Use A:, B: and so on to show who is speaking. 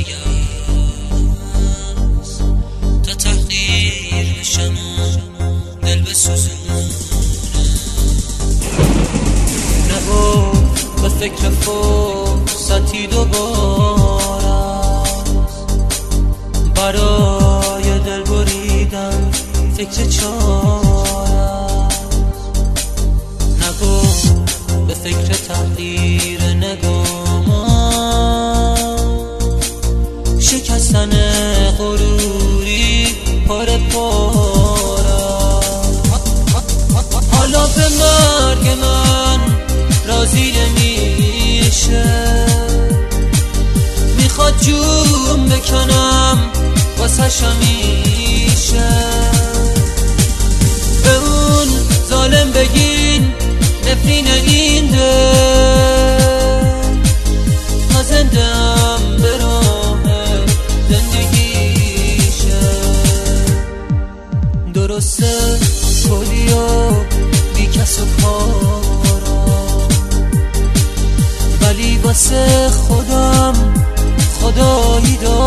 A: است تا تحقیر بشم و دل بسوزونه. نگو به فکر فرصتی دوباره برای دل بریدن فکر چاره. نگو به فکر تحقیر نگامان شکستن غروری پاره پاره. حالا به مرگ من راضی نمیشه، میخواد جون بکنم واسش همیشه. به اون ظالم بگین نفرین این دل، ما زندم به راه زندگیشه. درسته کلی و بی کس و کارا، ولی واسه خودم خدایی دارم.